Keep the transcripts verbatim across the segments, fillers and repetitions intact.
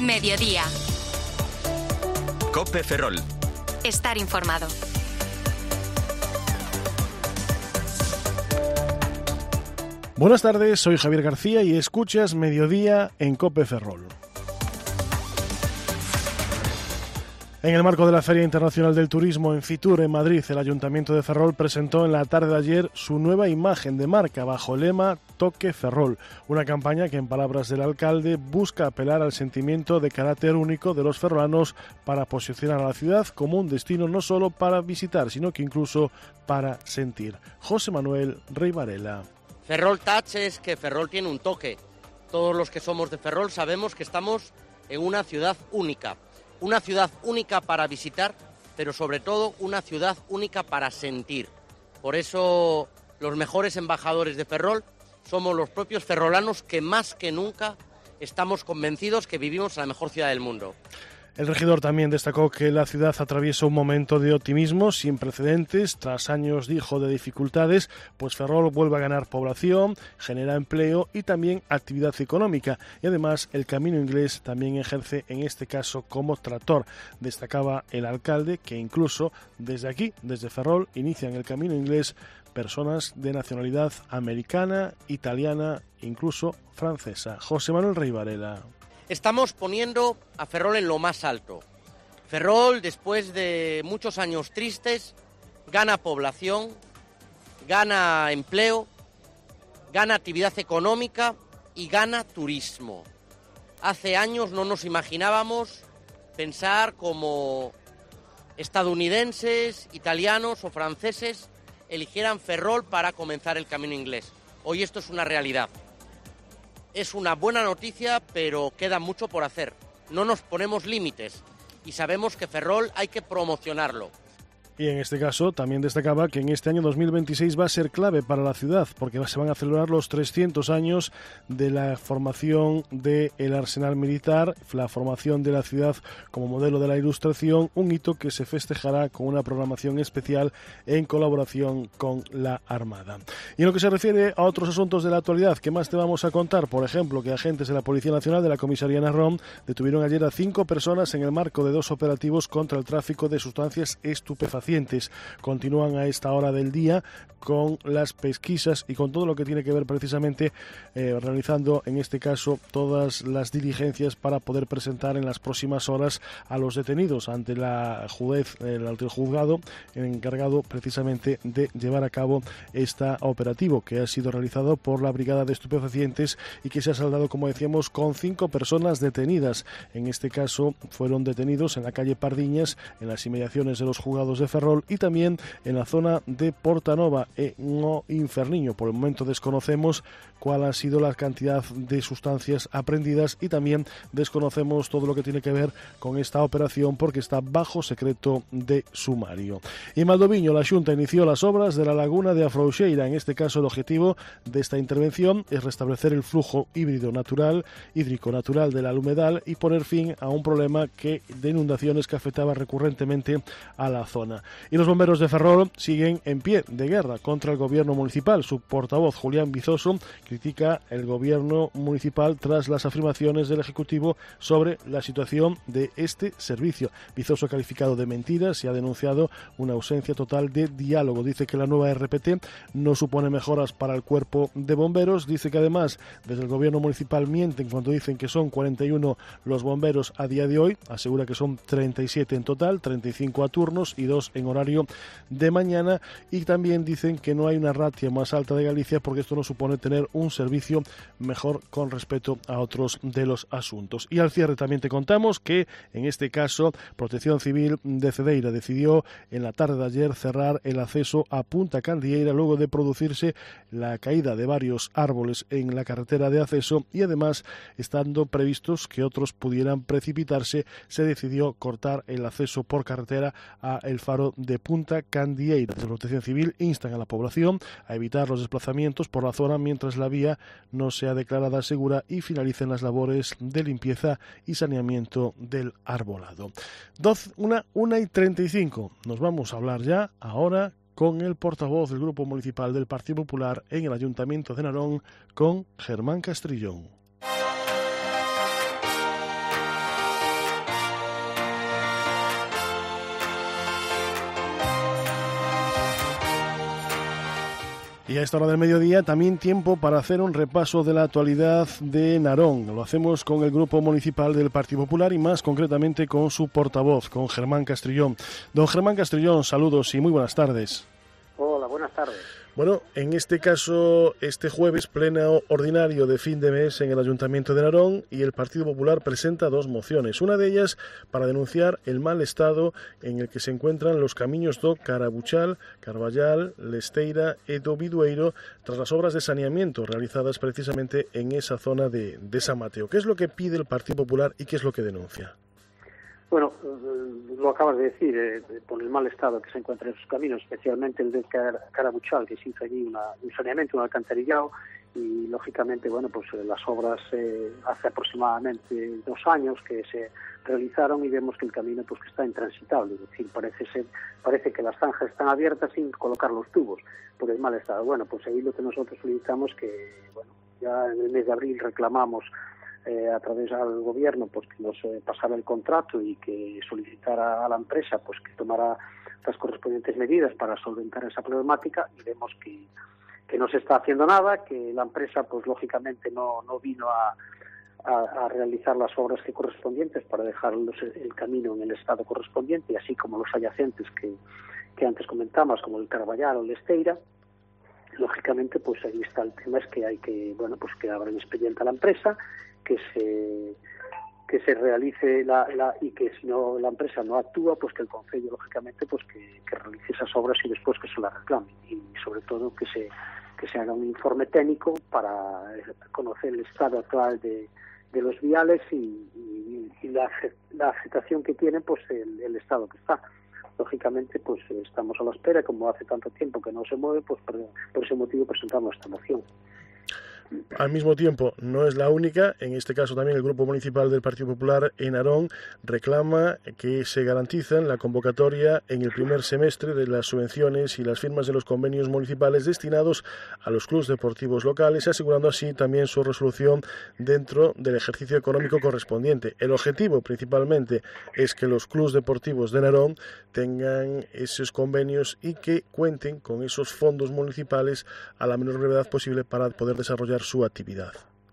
Mediodía. COPE Ferrol. Estar informado. Buenas tardes, soy Javier García y escuchas Mediodía en COPE Ferrol. En el marco de la Feria Internacional del Turismo en Fitur, en Madrid, el Ayuntamiento de Ferrol presentó en la tarde de ayer su nueva imagen de marca bajo el lema Toque Ferrol, una campaña que, en palabras del alcalde, busca apelar al sentimiento de carácter único de los ferrolanos para posicionar a la ciudad como un destino no solo para visitar, sino que incluso para sentir. José Manuel Rey Varela. Ferrol Touch es que Ferrol tiene un toque. Todos los que somos de Ferrol sabemos que estamos en una ciudad única. Una ciudad única para visitar, pero sobre todo una ciudad única para sentir. Por eso los mejores embajadores de Ferrol somos los propios ferrolanos, que más que nunca estamos convencidos que vivimos en la mejor ciudad del mundo. El regidor también destacó que la ciudad atraviesa un momento de optimismo sin precedentes. Tras años, dijo, de dificultades, pues Ferrol vuelve a ganar población, genera empleo y también actividad económica. Y además el Camino Inglés también ejerce en este caso como tractor. Destacaba el alcalde que incluso desde aquí, desde Ferrol, inician el Camino Inglés personas de nacionalidad americana, italiana, incluso francesa. José Manuel Rey Varela. Estamos poniendo a Ferrol en lo más alto. Ferrol, después de muchos años tristes, gana población, gana empleo, gana actividad económica y gana turismo. Hace años no nos imaginábamos pensar como estadounidenses, italianos o franceses eligieran Ferrol para comenzar el Camino Inglés. Hoy esto es una realidad. Es una buena noticia, pero queda mucho por hacer. No nos ponemos límites y sabemos que Ferrol hay que promocionarlo. Y en este caso también destacaba que en este año dos mil veintiséis va a ser clave para la ciudad, porque se van a celebrar los trescientos años de la formación del Arsenal Militar, la formación de la ciudad como modelo de la Ilustración, un hito que se festejará con una programación especial en colaboración con la Armada. Y en lo que se refiere a otros asuntos de la actualidad, ¿qué más te vamos a contar? Por ejemplo, que agentes de la Policía Nacional de la Comisaría Narrón detuvieron ayer a cinco personas en el marco de dos operativos contra el tráfico de sustancias estupefacientes. Continúan a esta hora del día con las pesquisas y con todo lo que tiene que ver precisamente eh, realizando en este caso todas las diligencias para poder presentar en las próximas horas a los detenidos ante la juez, el, ante el juzgado encargado precisamente de llevar a cabo este operativo que ha sido realizado por la Brigada de Estupefacientes y que se ha saldado, como decíamos, con cinco personas detenidas. En este caso fueron detenidos en la calle Pardiñas, en las inmediaciones de los juzgados de Ferrol y también en la zona de Portanova e no Inferniño. Por el momento desconocemos cuál ha sido la cantidad de sustancias aprendidas y también desconocemos todo lo que tiene que ver con esta operación porque está bajo secreto de sumario. Y en Valdoviño, la Xunta inició las obras de la laguna de Afrouxeira. En este caso, el objetivo de esta intervención es restablecer el flujo híbrido natural, hídrico natural del humedal y poner fin a un problema que, de inundaciones que afectaba recurrentemente a la zona. Y los bomberos de Ferrol siguen en pie de guerra contra el gobierno municipal. Su portavoz, Julián Bizoso, critica el gobierno municipal tras las afirmaciones del Ejecutivo sobre la situación de este servicio. Bizoso ha calificado de mentiras y ha denunciado una ausencia total de diálogo. Dice que la nueva R P T no supone mejoras para el cuerpo de bomberos. Dice que además desde el gobierno municipal mienten cuando dicen que son cuarenta y uno los bomberos a día de hoy. Asegura que son treinta y siete en total, treinta y cinco a turnos y dos en horario de mañana. Y también dicen que no hay una ratio más alta de Galicia porque esto no supone tener un servicio mejor con respecto a otros de los asuntos. Y al cierre también te contamos que en este caso Protección Civil de Cedeira decidió en la tarde de ayer cerrar el acceso a Punta Candieira luego de producirse la caída de varios árboles en la carretera de acceso y además estando previstos que otros pudieran precipitarse, se decidió cortar el acceso por carretera a el faro de Punta Candieira. La Protección Civil instan a la población a evitar los desplazamientos por la zona mientras la vía no sea declarada segura y finalicen las labores de limpieza y saneamiento del arbolado. doce, una, una y treinta y cinco. Nos vamos a hablar ya ahora con el portavoz del Grupo Municipal del Partido Popular en el Ayuntamiento de Narón, con Germán Castrillón. Y a esta hora del mediodía también tiempo para hacer un repaso de la actualidad de Narón. Lo hacemos con el Grupo Municipal del Partido Popular y más concretamente con su portavoz, con Germán Castrillón. Don Germán Castrillón, saludos y muy buenas tardes. Hola, buenas tardes. Bueno, en este caso, este jueves, pleno ordinario de fin de mes en el Ayuntamiento de Narón, y el Partido Popular presenta dos mociones. Una de ellas para denunciar el mal estado en el que se encuentran los camiños do Carabuchal, Carballal, Lesteira e do Bidueiro tras las obras de saneamiento realizadas precisamente en esa zona de, de San Mateo. ¿Qué es lo que pide el Partido Popular y qué es lo que denuncia? Bueno, lo acabas de decir, eh, por el mal estado que se encuentra en esos caminos, especialmente el de Carabuchal, que se hizo allí una, un saneamiento, un alcantarillado, y lógicamente, bueno, pues eh, las obras eh, hace aproximadamente dos años que se realizaron y vemos que el camino pues que está intransitable, es decir, parece ser, parece que las zanjas están abiertas sin colocar los tubos por el mal estado. Bueno, pues ahí lo que nosotros solicitamos que, bueno, ya en el mes de abril reclamamos Eh, a través del gobierno pues que nos eh, pasara el contrato y que solicitara a la empresa pues que tomara las correspondientes medidas para solventar esa problemática, y vemos que, que no se está haciendo nada, que la empresa pues lógicamente no, no vino a, a, a realizar las obras que correspondientes para dejar los, el camino en el estado correspondiente, y así como los adyacentes que, que antes comentamos, como el Carballal o el Lesteira. Lógicamente pues ahí está el tema, es que hay que, bueno, pues que abran expediente a la empresa, que se que se realice la, la y que si no la empresa no actúa, pues que el concello lógicamente pues que, que realice esas obras y después que se las reclame, y sobre todo que se que se haga un informe técnico para conocer el estado actual de, de los viales y, y, y la, la afectación que tiene pues el, el estado que está. Lógicamente pues estamos a la espera, como hace tanto tiempo que no se mueve, pues por, por ese motivo presentamos esta moción. Al mismo tiempo, no es la única. En este caso también el Grupo Municipal del Partido Popular en Narón reclama que se garantiza la convocatoria en el primer semestre de las subvenciones y las firmas de los convenios municipales destinados a los clubes deportivos locales, asegurando así también su resolución dentro del ejercicio económico correspondiente. El objetivo principalmente es que los clubes deportivos de Narón tengan esos convenios y que cuenten con esos fondos municipales a la menor brevedad posible para poder desarrollar su actividad.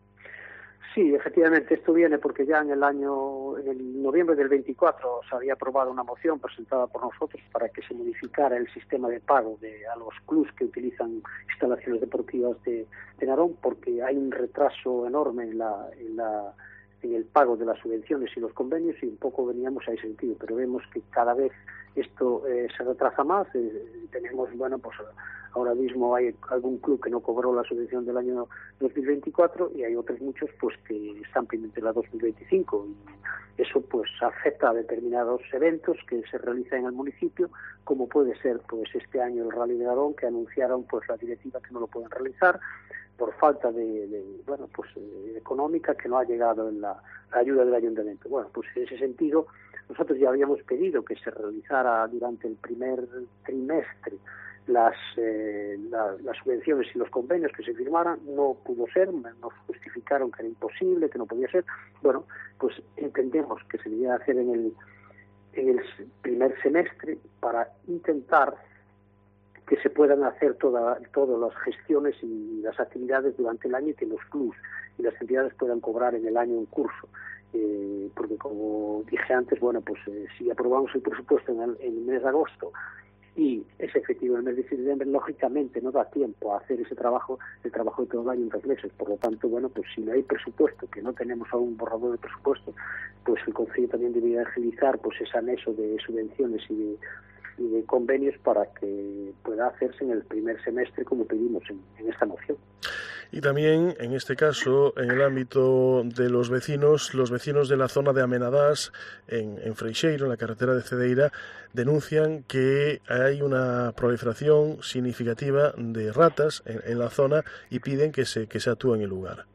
Sí, efectivamente, esto viene porque ya en el año, en el noviembre del veinticuatro se había aprobado una moción presentada por nosotros para que se modificara el sistema de pago de a los clubes que utilizan instalaciones deportivas de, de Narón, porque hay un retraso enorme en la, en la en el pago de las subvenciones y los convenios, y un poco veníamos a ese sentido, pero vemos que cada vez esto eh, se retrasa más. Eh, tenemos, bueno, pues ahora mismo hay algún club que no cobró la subvención del año dos mil veinticuatro y hay otros muchos pues que están pendientes de la dos mil veinticinco, y eso pues afecta a determinados eventos que se realizan en el municipio, como puede ser pues este año el Rally de Narón, que anunciaron pues la directiva que no lo pueden realizar por falta de, de bueno pues eh, económica, que no ha llegado en la, la ayuda del ayuntamiento. Bueno, pues en ese sentido nosotros ya habíamos pedido que se realizara durante el primer trimestre las eh, la, las subvenciones y los convenios que se firmaran. No pudo ser, nos justificaron que era imposible, que no podía ser. Bueno, pues entendemos que se debía hacer en el en el primer semestre para intentar que se puedan hacer toda, todas las gestiones y las actividades durante el año, y que los clubes y las entidades puedan cobrar en el año en curso. Eh, porque como dije antes, bueno, pues eh, si aprobamos el presupuesto en el, en el mes de agosto y es efectivo en el mes de septiembre, lógicamente no da tiempo a hacer ese trabajo, el trabajo de todo el año en tres meses. Por lo tanto, bueno, pues si no hay presupuesto, que no tenemos aún borrador de presupuesto, pues el Consejo también debería agilizar pues ese anexo de subvenciones y de y de convenios para que pueda hacerse en el primer semestre, como pedimos en, en esta moción. Y también, en este caso, en el ámbito de los vecinos, los vecinos de la zona de Amenadás, en, en Freixeiro, en la carretera de Cedeira, denuncian que hay una proliferación significativa de ratas en, en la zona y piden que se, que se actúe en el lugar.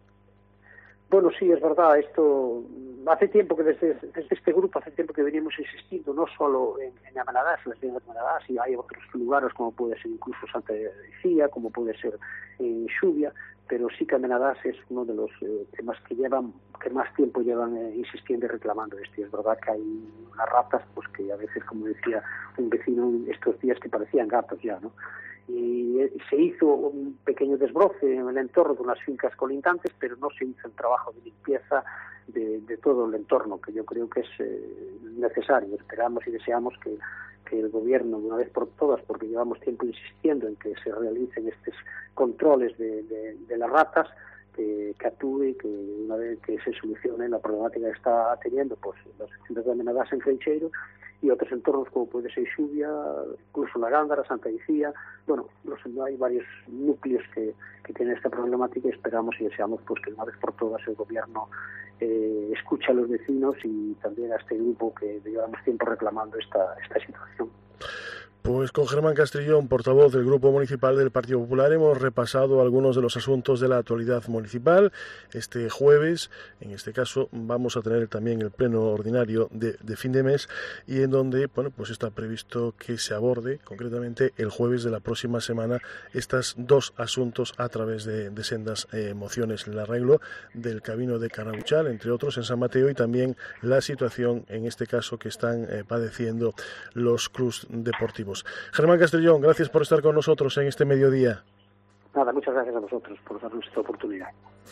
Bueno, sí, es verdad, esto hace tiempo que desde, desde este grupo, hace tiempo que venimos insistiendo, no solo en, en Amenadás, en las líneas de Amenadás, y hay otros lugares como puede ser incluso Santa Lucía, como puede ser en Xuvia, pero sí que Amenadás es uno de los eh, temas que llevan, que más tiempo llevan eh, insistiendo y reclamando esto. Y es verdad que hay unas ratas, pues que a veces, como decía un vecino estos días, que parecían gatos ya, ¿no? y se hizo un pequeño desbroce en el entorno de unas fincas colindantes, pero no se hizo el trabajo de limpieza de, de todo el entorno, que yo creo que es eh, necesario. Esperamos y deseamos que, que el gobierno, de una vez por todas, porque llevamos tiempo insistiendo en que se realicen estos controles de, de, de las ratas, que, que actúe y que una vez que se solucione la problemática que está teniendo pues los centros de amenazas en Freixeiro y otros entornos como puede ser Xuvia, incluso la Gándara, Santa Icía. Bueno, los, hay varios núcleos que, que tienen esta problemática y esperamos y deseamos pues que una vez por todas el gobierno eh, escuche a los vecinos y también a este grupo que llevamos tiempo reclamando esta, esta situación. Pues con Germán Castrillón, portavoz del Grupo Municipal del Partido Popular, hemos repasado algunos de los asuntos de la actualidad municipal. Este jueves, en este caso, vamos a tener también el pleno ordinario de, de fin de mes y en donde, bueno, pues está previsto que se aborde, concretamente el jueves de la próxima semana, estos dos asuntos a través de, de sendas eh, mociones. El arreglo del camino de Carabuchal, entre otros, en San Mateo, y también la situación, en este caso, que están eh, padeciendo los clubs deportivos. Germán Castrillón, gracias por estar con nosotros en este mediodía. Nada, muchas gracias a vosotros por darnos esta oportunidad.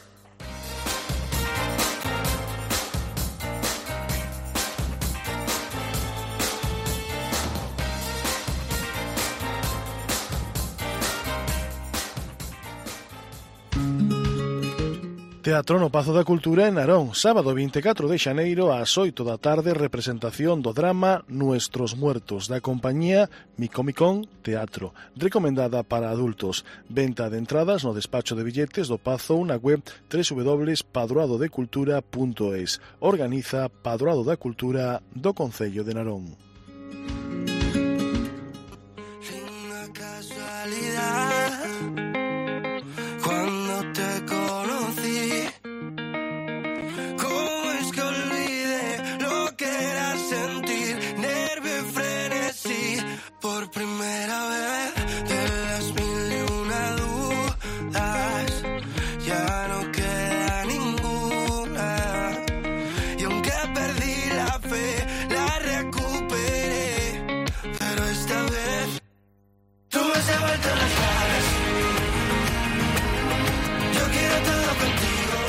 Teatro no Pazo da Cultura en Narón, sábado veinticuatro de xaneiro ás oito da tarde, representación do drama Nuestros Muertos, da compañía Micomicón Teatro, recomendada para adultos. Venta de entradas no despacho de billetes do Pazo, na web doble u doble u doble u punto padroado de cultura punto es. Organiza Padroado da Cultura do Concello de Narón. Una casualidad, cuando te conocí, ¿cómo es que olvidé lo que era sentir nervio y frenesí? Por primera vez de las mil y una dudas, ya no queda ninguna. Y aunque perdí la fe, la recuperé, pero esta vez tú me has devuelto las llaves. Yo quiero todo contigo.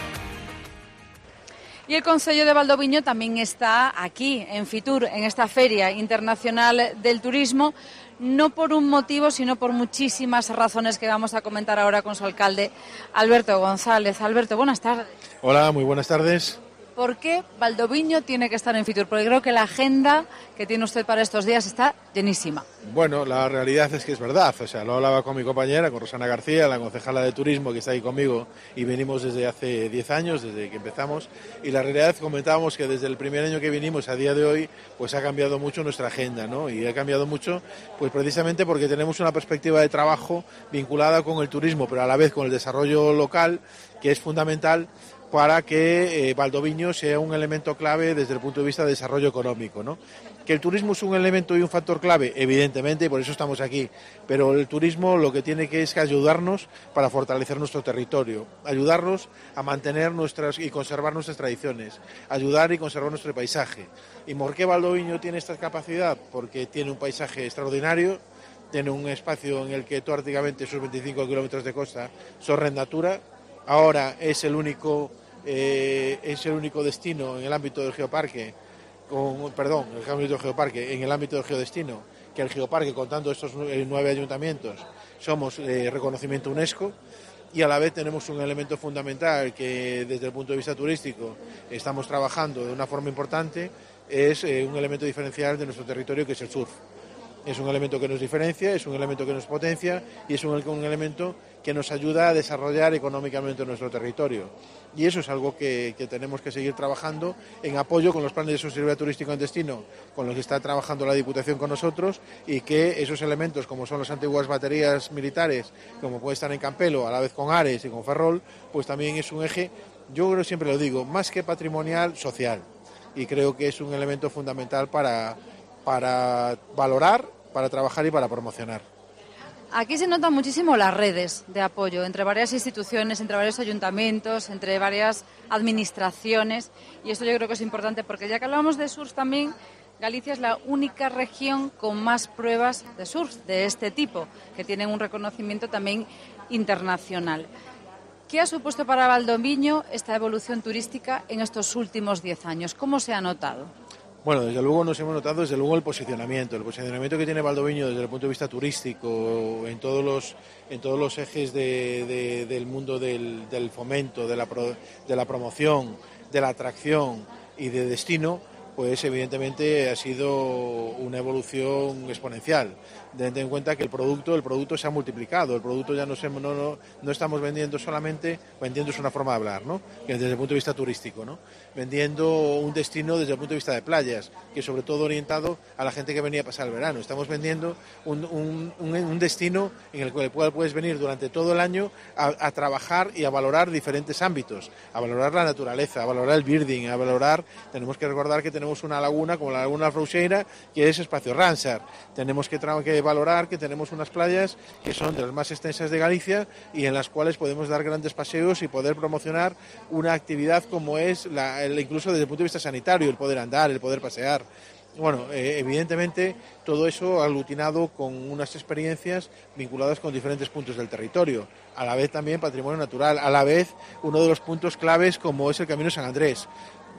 Y el Concello de Valdoviño también está aquí, en Fitur, en esta Feria Internacional del Turismo, no por un motivo, sino por muchísimas razones que vamos a comentar ahora con su alcalde, Alberto González. Alberto, buenas tardes. Hola, muy buenas tardes. ¿Por qué Valdoviño tiene que estar en Fitur? Porque creo que la agenda que tiene usted para estos días está llenísima. Bueno, la realidad es que es verdad. O sea, lo hablaba con mi compañera, con Rosana García, la concejala de turismo que está ahí conmigo, y venimos desde hace diez años, desde que empezamos. Y la realidad es que comentábamos que desde el primer año que vinimos a día de hoy, pues ha cambiado mucho nuestra agenda, ¿no? Y ha cambiado mucho, pues precisamente porque tenemos una perspectiva de trabajo vinculada con el turismo, pero a la vez con el desarrollo local, que es fundamental para que eh, Valdoviño sea un elemento clave desde el punto de vista de desarrollo económico, ¿no? Que el turismo es un elemento y un factor clave, evidentemente, y por eso estamos aquí, pero el turismo lo que tiene que es que ayudarnos para fortalecer nuestro territorio, ayudarnos a mantener nuestras y conservar nuestras tradiciones, ayudar y conservar nuestro paisaje. ¿Y por qué Valdoviño tiene esta capacidad? Porque tiene un paisaje extraordinario, tiene un espacio en el que prácticamente sus veinticinco kilómetros de costa son red natura. Ahora es el único eh, es el único destino en el ámbito del geoparque, con, perdón, el ámbito del geoparque, en el ámbito del geodestino, que el geoparque, contando estos nueve ayuntamientos, somos eh, reconocimiento UNESCO, y a la vez tenemos un elemento fundamental que desde el punto de vista turístico estamos trabajando de una forma importante, es eh, un elemento diferencial de nuestro territorio, que es el surf. Es un elemento que nos diferencia, es un elemento que nos potencia y es un, un elemento que nos ayuda a desarrollar económicamente nuestro territorio. Y eso es algo que, que tenemos que seguir trabajando en apoyo con los planes de sostenibilidad turística en destino, con los que está trabajando la Diputación con nosotros, y que esos elementos, como son las antiguas baterías militares, como puede estar en Campelo, a la vez con Ares y con Ferrol, pues también es un eje, yo creo, siempre lo digo, más que patrimonial, social. Y creo que es un elemento fundamental para, para valorar, para trabajar y para promocionar. Aquí se notan muchísimo las redes de apoyo entre varias instituciones, entre varios ayuntamientos, entre varias administraciones, y esto yo creo que es importante porque ya que hablamos de surf también Galicia es la única región con más pruebas de surf de este tipo, que tienen un reconocimiento también internacional. ¿Qué ha supuesto para Valdoviño esta evolución turística en estos últimos diez años? ¿Cómo se ha notado? Bueno, desde luego nos hemos notado desde luego el posicionamiento, el posicionamiento que tiene Valdoviño desde el punto de vista turístico en todos los en todos los ejes de, de, del mundo del, del fomento, de la, pro, de la promoción, de la atracción y de destino, pues evidentemente ha sido una evolución exponencial. Teniendo en cuenta que el producto, el producto se ha multiplicado, el producto ya no, se, no, no, no estamos vendiendo solamente, vendiendo es una forma de hablar, ¿no? Que desde el punto de vista turístico, ¿no? Vendiendo un destino desde el punto de vista de playas, que sobre todo orientado a la gente que venía a pasar el verano. Estamos vendiendo un, un, un, un destino en el cual puedes venir durante todo el año a, a trabajar y a valorar diferentes ámbitos, a valorar la naturaleza, a valorar el birding, a valorar, tenemos que recordar que tenemos una laguna como la laguna Frouxeira, que es espacio Ramsar. Tenemos que, que valorar que tenemos unas playas que son de las más extensas de Galicia y en las cuales podemos dar grandes paseos y poder promocionar una actividad como es, la, el, incluso desde el punto de vista sanitario, el poder andar, el poder pasear. Bueno, eh, evidentemente todo eso aglutinado con unas experiencias vinculadas con diferentes puntos del territorio, a la vez también patrimonio natural, a la vez uno de los puntos claves como es el Camino San Andrés.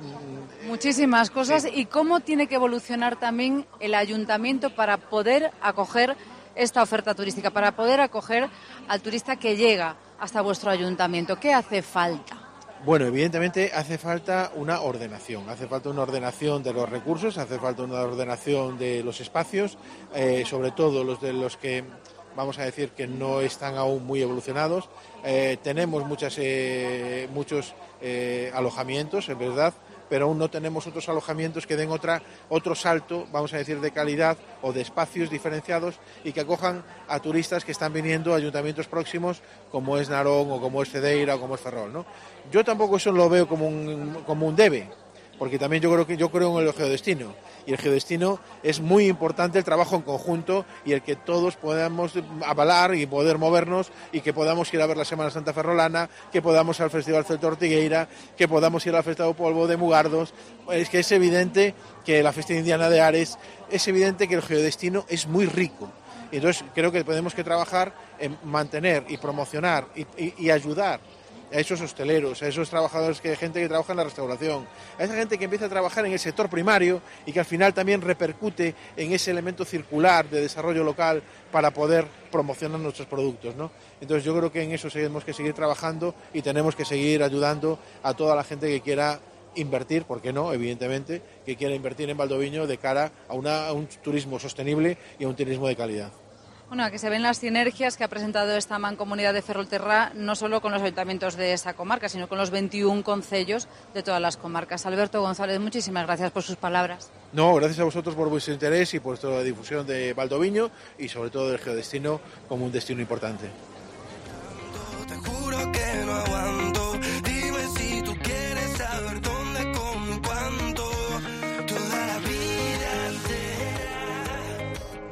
Muchísimas cosas. Sí. ¿Y cómo tiene que evolucionar también el ayuntamiento para poder acoger esta oferta turística, para poder acoger al turista que llega hasta vuestro ayuntamiento? ¿Qué hace falta? Bueno, evidentemente hace falta una ordenación, hace falta una ordenación de los recursos, hace falta una ordenación de los espacios, eh, sobre todo los de los que vamos a decir que no están aún muy evolucionados. Eh, tenemos muchas, eh, muchos eh, alojamientos, es verdad, pero aún no tenemos otros alojamientos que den otra, otro salto, vamos a decir, de calidad o de espacios diferenciados y que acojan a turistas que están viniendo a ayuntamientos próximos como es Narón o como es Cedeira o como es Ferrol, ¿no? Yo tampoco eso lo veo como un, como un debe, porque también yo creo que yo creo en el geodestino y el geodestino es muy importante el trabajo en conjunto y el que todos podamos avalar y poder movernos y que podamos ir a ver la Semana Santa Ferrolana, que podamos ir al Festival Celta Ortigueira, que podamos ir al Festival Polvo de Mugardos. Es que es evidente que la Festa Indiana de Ares, es evidente que el geodestino es muy rico. Y entonces creo que tenemos que trabajar en mantener y promocionar y, y, y ayudar a esos hosteleros, a esos trabajadores, que gente que trabaja en la restauración, a esa gente que empieza a trabajar en el sector primario y que al final también repercute en ese elemento circular de desarrollo local para poder promocionar nuestros productos, ¿no? Entonces yo creo que en eso tenemos que seguir trabajando y tenemos que seguir ayudando a toda la gente que quiera invertir, ¿por qué no? Evidentemente, que quiera invertir en Valdoviño de cara a, una, a un turismo sostenible y a un turismo de calidad. Bueno, que se ven las sinergias que ha presentado esta mancomunidad de Ferrolterra, no solo con los ayuntamientos de esa comarca, sino con los veintiún concellos de todas las comarcas. Alberto González, muchísimas gracias por sus palabras. No, gracias a vosotros por vuestro interés y por toda la difusión de Valdoviño y sobre todo del geodestino como un destino importante. Te juro que no aguanto. Dime si tú quieres saber dónde, cómo y cuánto. Toda la vida entera.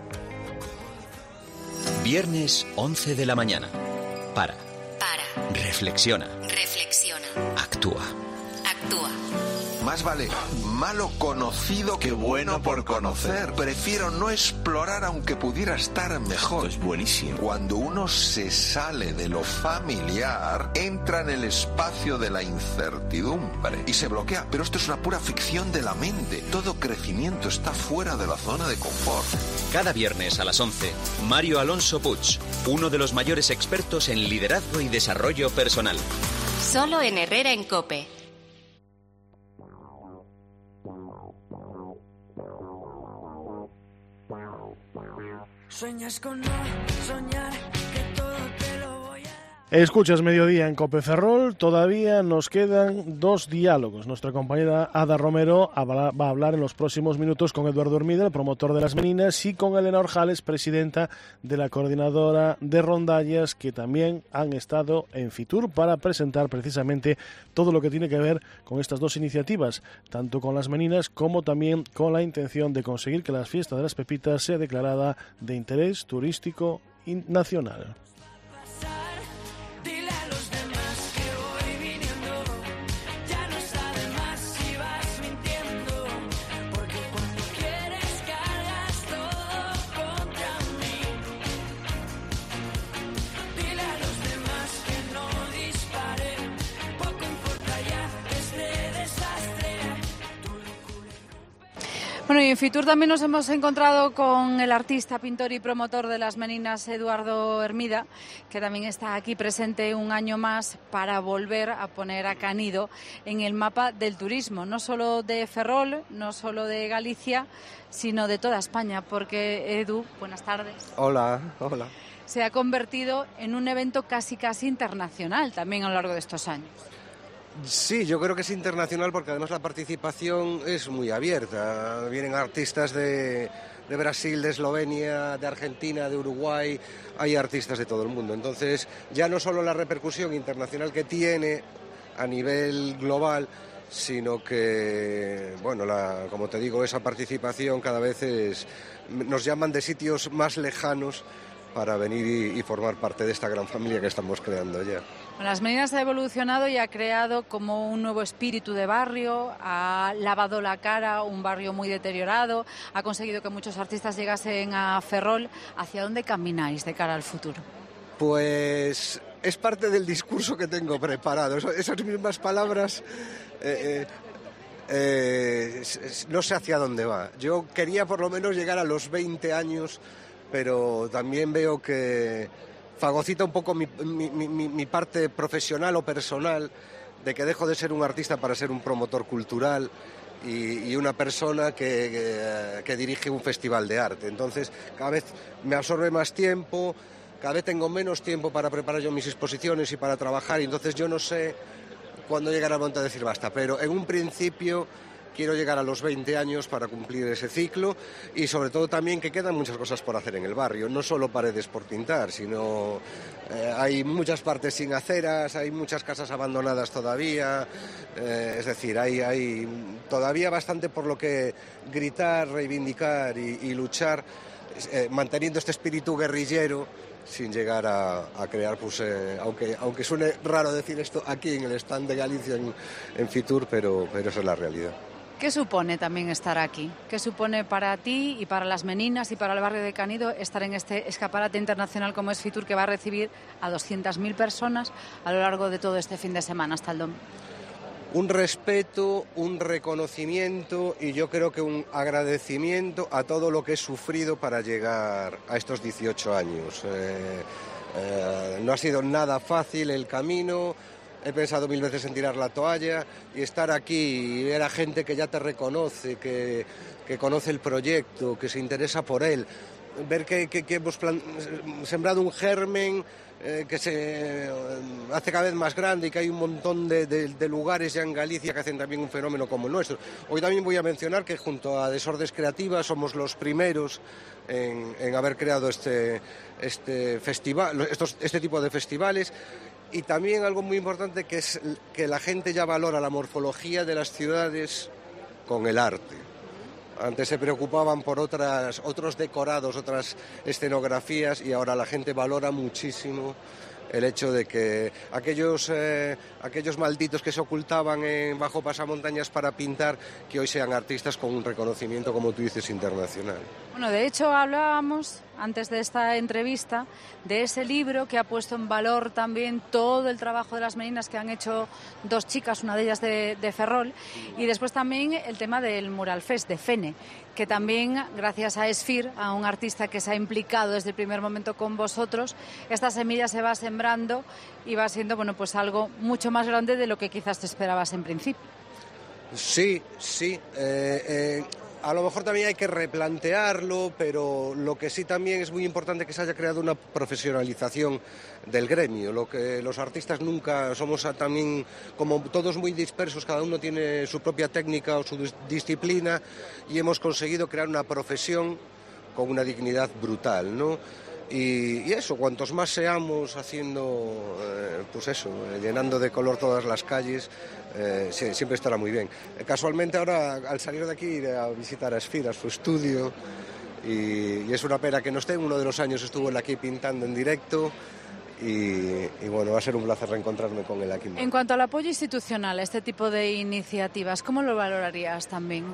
Viernes once de la mañana. Para. Para. Reflexiona. Reflexiona. Actúa. Actúa. Más vale malo conocido que bueno por conocer. Prefiero no explorar aunque pudiera estar mejor. Esto es buenísimo. Cuando uno se sale de lo familiar, entra en el espacio de la incertidumbre y se bloquea. Pero esto es una pura ficción de la mente. Todo crecimiento está fuera de la zona de confort. Cada viernes a las once, Mario Alonso Puig, uno de los mayores expertos en liderazgo y desarrollo personal. Solo en Herrera en COPE. Sueñas con no soñar que todo te lo voy a... Escuchas Mediodía en COPE Ferrol. Todavía nos quedan dos diálogos. Nuestra compañera Ada Romero va a hablar en los próximos minutos con Eduardo Hermida, el promotor de las Meninas, y con Elena Orjales, presidenta de la coordinadora de rondallas, que también han estado en Fitur para presentar precisamente todo lo que tiene que ver con estas dos iniciativas, tanto con las Meninas como también con la intención de conseguir que la fiesta de las Pepitas sea declarada de interés turístico nacional. Bueno, y en Fitur también nos hemos encontrado con el artista, pintor y promotor de las Meninas, Eduardo Hermida, que también está aquí presente un año más para volver a poner a Canido en el mapa del turismo, no solo de Ferrol, no solo de Galicia, sino de toda España, porque Edu, buenas tardes. Hola, hola. Se ha convertido en un evento casi casi internacional también a lo largo de estos años. Sí, yo creo que es internacional porque además la participación es muy abierta. Vienen artistas de, de Brasil, de Eslovenia, de Argentina, de Uruguay, hay artistas de todo el mundo. Entonces, ya no solo la repercusión internacional que tiene a nivel global, sino que, bueno, la, como te digo, esa participación cada vez es, nos llaman de sitios más lejanos para venir y, y formar parte de esta gran familia que estamos creando ya. Bueno, Las Meninas ha evolucionado y ha creado como un nuevo espíritu de barrio, ha lavado la cara, un barrio muy deteriorado, ha conseguido que muchos artistas llegasen a Ferrol. ¿Hacia dónde camináis de cara al futuro? Pues es parte del discurso que tengo preparado. Esas mismas palabras, eh, eh, eh, no sé hacia dónde va. Yo quería por lo menos llegar a los veinte años, pero también veo que fagocita un poco mi, mi, mi, mi parte profesional o personal, de que dejo de ser un artista para ser un promotor cultural y, y una persona que, que, que dirige un festival de arte. Entonces, cada vez me absorbe más tiempo, cada vez tengo menos tiempo para preparar yo mis exposiciones y para trabajar, y entonces yo no sé cuándo llegará el momento de decir basta, pero en un principio quiero llegar a los veinte años para cumplir ese ciclo, y sobre todo también que quedan muchas cosas por hacer en el barrio, no solo paredes por pintar, sino eh, hay muchas partes sin aceras, hay muchas casas abandonadas todavía, eh, es decir, hay, hay todavía bastante por lo que gritar, reivindicar y, y luchar, eh, manteniendo este espíritu guerrillero, sin llegar a, a crear, pues, eh, aunque, aunque suene raro decir esto aquí en el stand de Galicia en, en Fitur, pero, pero esa es la realidad. ¿Qué supone también estar aquí? ¿Qué supone para ti y para las Meninas y para el barrio de Canido estar en este escaparate internacional como es Fitur, que va a recibir a doscientas mil personas a lo largo de todo este fin de semana hasta el domingo? Un respeto, un reconocimiento y yo creo que un agradecimiento a todo lo que he sufrido para llegar a estos dieciocho años. Eh, eh, no ha sido nada fácil el camino. He pensado mil veces en tirar la toalla, y estar aquí y ver a gente que ya te reconoce, que, que conoce el proyecto, que se interesa por él, ver que, que, que hemos plan, sembrado un germen eh, que se hace cada vez más grande y que hay un montón de, de, de lugares ya en Galicia que hacen también un fenómeno como el nuestro. Hoy también voy a mencionar que junto a Desordes Creativas somos los primeros en, en haber creado este, este, festival, estos, este tipo de festivales. Y también algo muy importante, que es que la gente ya valora la morfología de las ciudades con el arte. Antes se preocupaban por otras, otros decorados, otras escenografías, y ahora la gente valora muchísimo el hecho de que aquellos, eh, aquellos malditos que se ocultaban en bajo pasamontañas para pintar, que hoy sean artistas con un reconocimiento, como tú dices, internacional. Bueno, de hecho hablábamos antes de esta entrevista de ese libro que ha puesto en valor también todo el trabajo de las Meninas que han hecho dos chicas, una de ellas de, de Ferrol, y después también el tema del Mural Fest de Fene, que también gracias a Esfir, a un artista que se ha implicado desde el primer momento con vosotros, esta semilla se va sembrando y va siendo, bueno, pues algo mucho más grande de lo que quizás te esperabas en principio. Sí, sí. Eh, eh... A lo mejor también hay que replantearlo, pero lo que sí también es muy importante que se haya creado una profesionalización del gremio. Lo que los artistas nunca somos también, como todos muy dispersos, cada uno tiene su propia técnica o su disciplina, y hemos conseguido crear una profesión con una dignidad brutal, ¿no? Y, y eso, cuantos más seamos haciendo, eh, pues eso, eh, llenando de color todas las calles, eh, sí, siempre estará muy bien. Eh, casualmente ahora, al salir de aquí, iré a visitar a Esfir, a su estudio, y, y es una pena que no esté. Uno de los años estuvo él aquí pintando en directo, y, y bueno, va a ser un placer reencontrarme con él aquí. En cuanto al apoyo institucional a este tipo de iniciativas, ¿cómo lo valorarías también?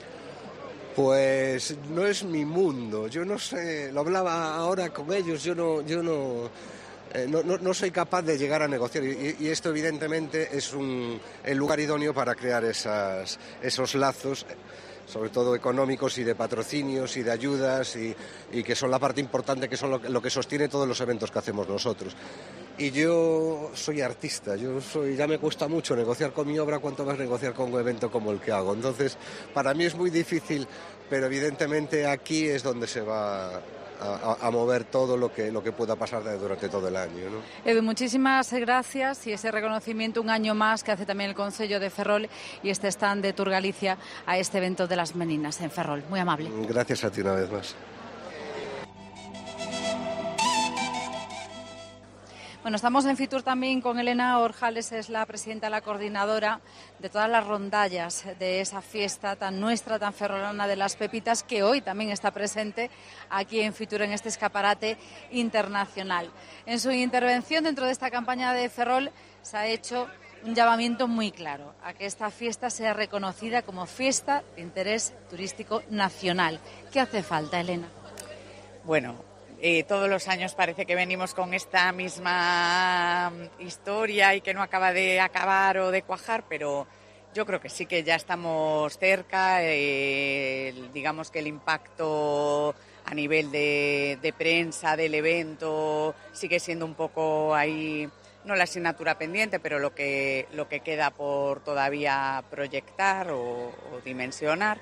Pues no es mi mundo, yo no sé, lo hablaba ahora con ellos, yo no, yo no, eh, no, no, no soy capaz de llegar a negociar, y, y esto evidentemente es un, el lugar idóneo para crear esas, esos lazos. sobre todo económicos y de patrocinios y de ayudas y, y que son la parte importante, que son lo, lo que sostiene todos los eventos que hacemos nosotros. Y yo soy artista, yo soy, ya me cuesta mucho negociar con mi obra, cuanto más negociar con un evento como el que hago. Entonces, para mí es muy difícil, pero evidentemente aquí es donde se va a, a mover todo lo que, lo que pueda pasar durante todo el año, ¿no? Edu, muchísimas gracias y ese reconocimiento un año más que hace también el Concello de Ferrol y este stand de Tour Galicia a este evento de las Meninas en Ferrol. Muy amable. Gracias a ti una vez más. Bueno, estamos en Fitur también con Elena Orjales, es la presidenta, la coordinadora de todas las rondallas de esa fiesta tan nuestra, tan ferrolana de las Pepitas, que hoy también está presente aquí en Fitur, en este escaparate internacional. En su intervención dentro de esta campaña de Ferrol se ha hecho un llamamiento muy claro a que esta fiesta sea reconocida como fiesta de interés turístico nacional. ¿Qué hace falta, Elena? Bueno, Eh, todos los años parece que venimos con esta misma historia y que no acaba de acabar o de cuajar, pero yo creo que sí que ya estamos cerca. Eh, digamos que el impacto a nivel de, de prensa del evento sigue siendo un poco ahí, no la asignatura pendiente, pero lo que, lo que queda por todavía proyectar o, o dimensionar.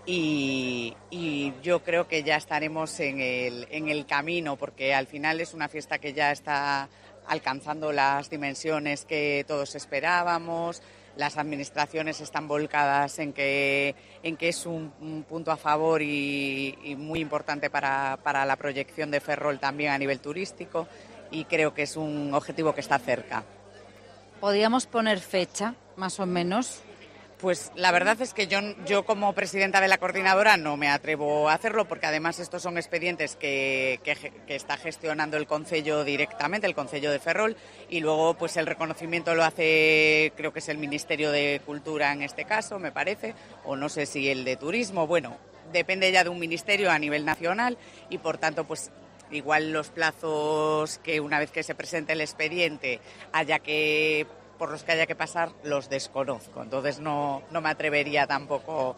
Y, y yo creo que ya estaremos en el, en el camino, porque al final es una fiesta que ya está alcanzando las dimensiones que todos esperábamos. Las administraciones están volcadas en que, en que es un, un punto a favor y, y muy importante para, para la proyección de Ferrol también a nivel turístico, y creo que es un objetivo que está cerca. ¿Podríamos poner fecha, más o menos? Pues la verdad es que yo, yo como presidenta de la coordinadora no me atrevo a hacerlo, porque además estos son expedientes que, que, que está gestionando el Concello directamente, el Concello de Ferrol, y luego pues el reconocimiento lo hace, creo que es el Ministerio de Cultura en este caso, me parece, o no sé si el de Turismo. Bueno, depende ya de un ministerio a nivel nacional y por tanto pues igual los plazos que una vez que se presente el expediente haya que... por los que haya que pasar, los desconozco. Entonces no, no me atrevería tampoco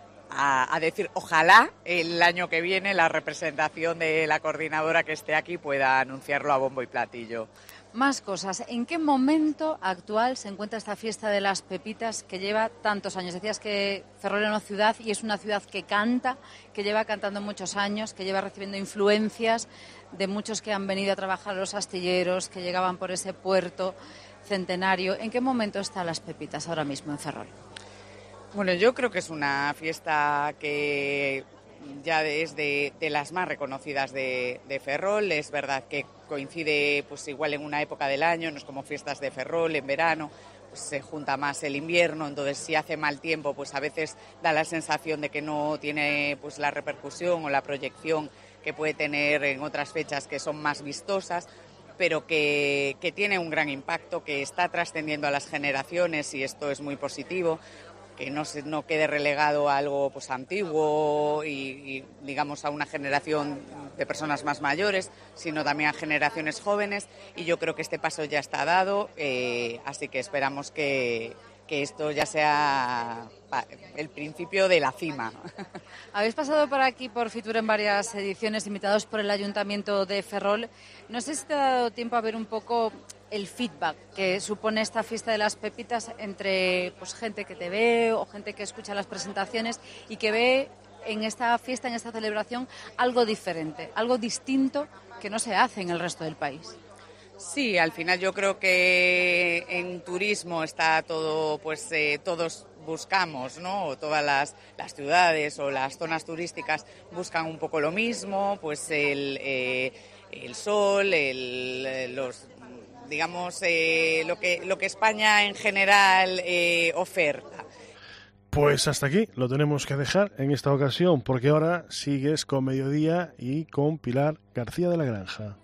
a, a decir, ojalá el año que viene la representación de la coordinadora que esté aquí pueda anunciarlo a bombo y platillo. Más cosas. ¿En qué momento actual se encuentra esta fiesta de las Pepitas que lleva tantos años? Decías que Ferrol es una ciudad y es una ciudad que canta, que lleva cantando muchos años, que lleva recibiendo influencias de muchos que han venido a trabajar los astilleros, que llegaban por ese puerto centenario. ¿En qué momento están las Pepitas ahora mismo en Ferrol? Bueno, yo creo que es una fiesta que ya es de, de las más reconocidas de, de Ferrol. Es verdad que coincide pues igual en una época del año, no es como fiestas de Ferrol en verano, pues se junta más el invierno, entonces si hace mal tiempo pues a veces da la sensación de que no tiene pues la repercusión o la proyección que puede tener en otras fechas que son más vistosas, pero que, que tiene un gran impacto, que está trascendiendo a las generaciones y esto es muy positivo, que no se, no quede relegado a algo pues antiguo y, y digamos a una generación de personas más mayores, sino también a generaciones jóvenes, y yo creo que este paso ya está dado, eh, así que esperamos que, que esto ya sea el principio de la cima. Habéis pasado por aquí, por Fitur, en varias ediciones, invitados por el Ayuntamiento de Ferrol. No sé si te ha dado tiempo a ver un poco el feedback que supone esta fiesta de las Pepitas entre pues, gente que te ve o gente que escucha las presentaciones y que ve en esta fiesta, en esta celebración, algo diferente, algo distinto que no se hace en el resto del país. Sí, al final yo creo que en turismo está todo, pues eh, todos buscamos, ¿no? Todas las, las ciudades o las zonas turísticas buscan un poco lo mismo, pues el, eh, el sol, el, los, digamos, eh, lo que lo que España en general eh, oferta. Pues hasta aquí lo tenemos que dejar en esta ocasión, porque ahora sigues con Mediodía y con Pilar García de la Granja.